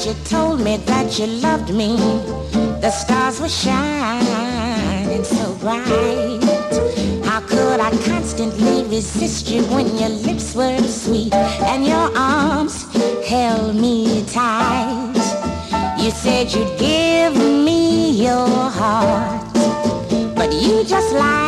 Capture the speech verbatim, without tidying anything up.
you told me that you loved me, the stars were shining so bright. How could I constantly resist you when your lips were sweet and your arms held me tight? You said you'd give me your heart, but you just lied